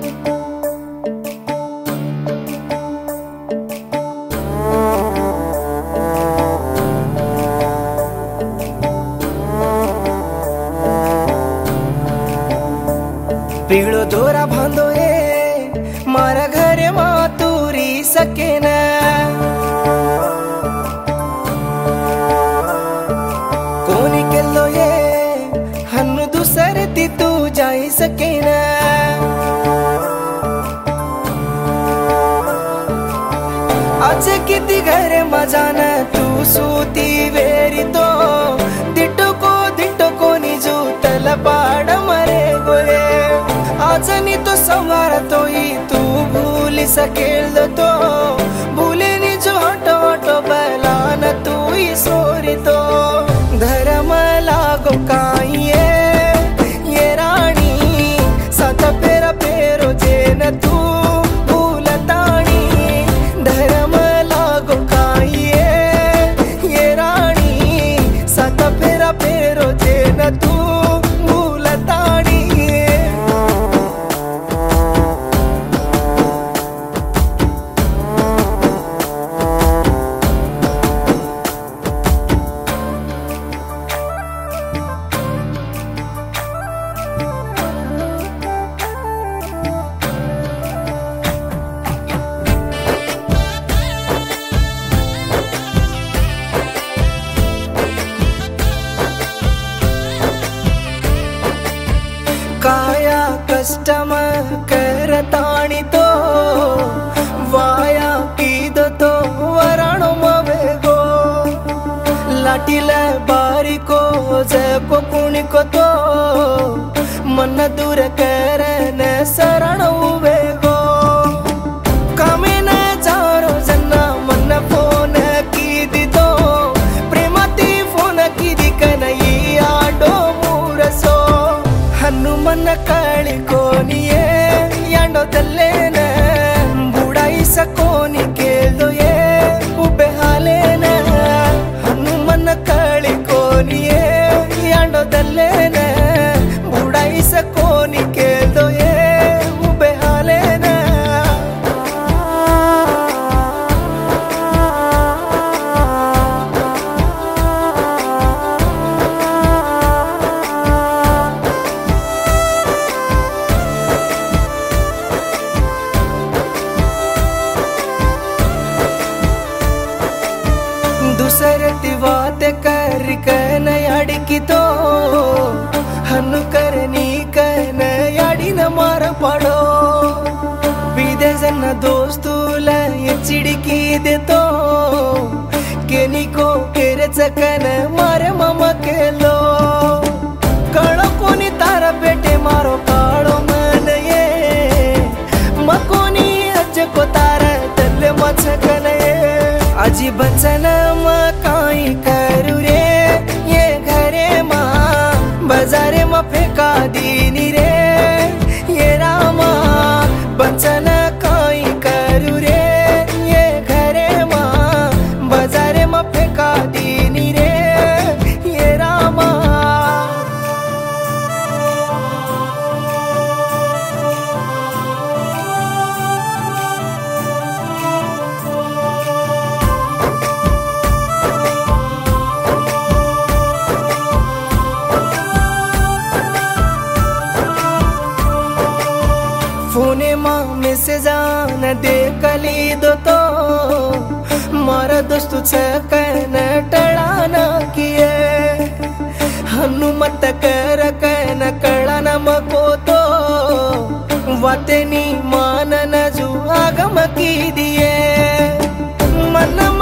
पीड़ो दोरा बांधो ए मारा घरे मातूरी सके न कोनी केलो ये हन्नु दूसरे ती तू जाई सके न आज किती घरे मजान तू सूती वेरी तो दिटो कोनी जूतल पाड मरे गोरे आजनी तो संवार तो ही तू भूल सकेल तो भूले नी जो हटो हटो बलान तू ही सोरी तो धर्म लागो काइए ये रानी सत पेरा पेरो जेन तू भूलतानी धर्म लागो काइए ये रानी सत पेरा पेरो जेन तू भूलतानी काया कष्टम करताणी तो वाया कीदो तो वरणो मवेगो लाटीला बारीको जको कुणिको तो मन दूर करन शरण उवेगो कमे न जारो जन्ना मन फोन कीदी तो प्रेमती फोन कीदी कनई आडो मूरसो हनुमन कळी कोनिये यांडो दल्लेन बुडाई सकोनी केलो ये उबे हालेन हनुमन कळी कोनिये यांडो दल्लेन बुडाई सकोनी केलो ये उबे हालेन दूसरती बात कर कन अड़की तो हनु करनी कन अड़ी न मार पड़ो बीदे जन दोस्तूल चिड़की दे तो केनी को केरे चकन मारे मामा केलो कड़ो कोनी तारा बेटे मारो काड़ो मन ये मकोनी अज को तारा तल्ले मचकन अजी बचन काई करू रे ये घरे माँ बाजारे में फेंका दीनी रे ये रामा बचन काई करू रे ये घरे माँ बाजारे में फेंका दीनी रे ये रामा फोने माँ मैसेज आन दे कली दो तो मारा दोस्तु छकन टड़ाना किए हनुमत कर कन कड़ान मको तो वाते नी मान न जू आगम की दिए मन